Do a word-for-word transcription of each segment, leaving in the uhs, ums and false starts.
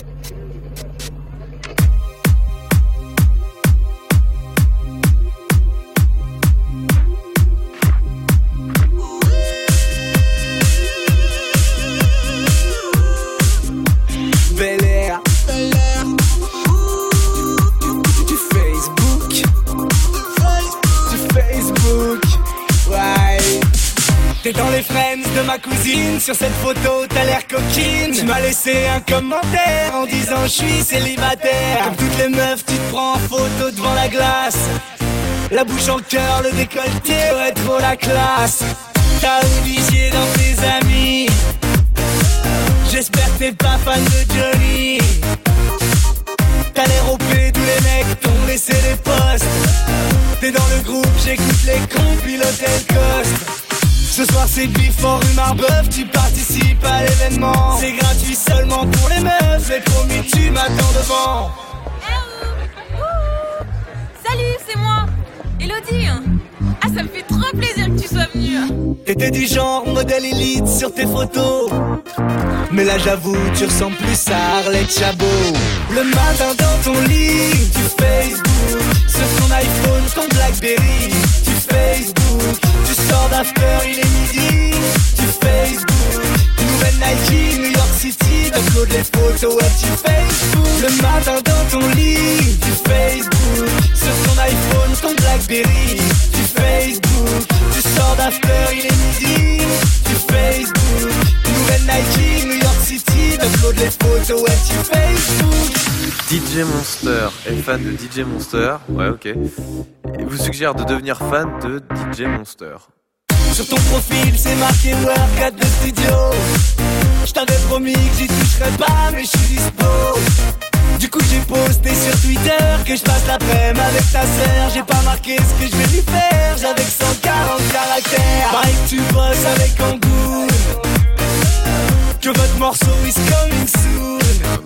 T'es dans les friends de ma cousine, sur cette photo t'as l'air coquine. Tu m'as laissé un commentaire en disant je suis célibataire. Comme toutes les meufs tu te prends en photo devant la glace, la bouche en cœur, le décolleté, ouais trop la classe. T'as Olivier dans tes amis, j'espère que t'es pas fan de Johnny. T'as l'air O P, tous les mecs t'ont laissé les postes. T'es dans le groupe, j'écoute les cons, puis l'hôtel Coste. Ce soir c'est Before rue Marbeuf, tu participes à l'événement. C'est gratuit seulement pour les meufs, et promis tu m'attends devant. Ouh. Salut, c'est moi, Elodie. Ah, ça me fait trop plaisir que tu sois venue. T'étais du genre modèle élite sur tes photos, mais là j'avoue tu ressembles plus à Arlette Chabot. Le matin dans ton lit, tu Facebook, sur ton iPhone, ton Blackberry, tu Facebook, tu sors d'after, il est midi, tu Facebook, nouvelle Nike, New York City, t'uploades les photos, ouais tu Facebook. Le matin dans ton lit, tu Facebook, sur ton iPhone, ton Blackberry, tu Facebook, tu sors d'after, il est midi, tu Facebook, nouvelle Nike, New York City, t'uploades les photos, ouais tu Facebook. D J Monster est fan de D J Monster, ouais ok, et vous suggère de devenir fan de D J Monster. Sur ton profil c'est marqué workout de studio. Je t'avais promis que j'y toucherais pas mais je suis dispo. Du coup j'ai posté sur Twitter que je passe l'après-midi avec ta sœur. J'ai pas marqué ce que je vais lui faire, j'avais que cent quarante caractères. Pareil que tu bosses avec Angoul, que votre morceau is coming soon.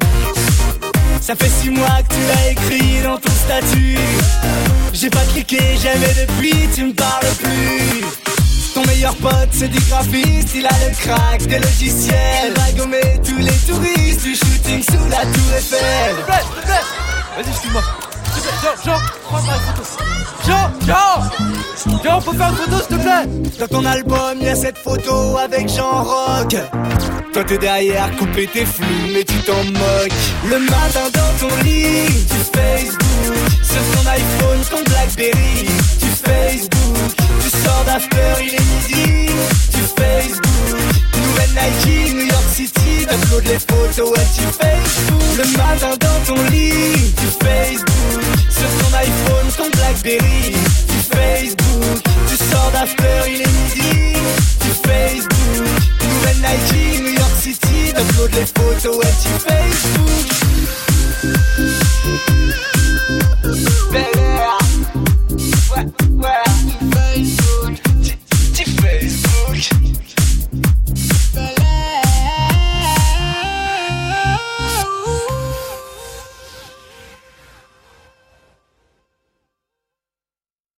Ça fait six mois que tu l'as écrit dans ton statut. J'ai pas cliqué jamais depuis, tu me parles plus. Ton meilleur pote c'est du graphiste, il a le crack des logiciels. Il va gommer tous les touristes du shooting sous la tour Eiffel. S'il te plaît, s'il te plaît. Vas-y, excuse-moi. Jean, Jean, prends-moi une photo. Jean, Jean Jean, faut faire une photo s'il te plaît. Dans ton album y'a cette photo avec Jean Rock. Toi t'es derrière, coupé t'es flou, mais tu t'en moques. Le matin dans ton lit, tu Facebook, sur ton iPhone, ton Blackberry, tu Facebook, tu sors d'after, il est midi, tu Facebook, nouvelle Nike, New York City, t'uploades les photos, ouais tu Facebook. Le matin dans ton lit, tu Facebook, sur ton iPhone, ton Blackberry, tu Facebook, tu sors d'after, il est midi, tu Facebook, nouvelle Nike, New York City, t'uploades les photos, ouais tu Facebook.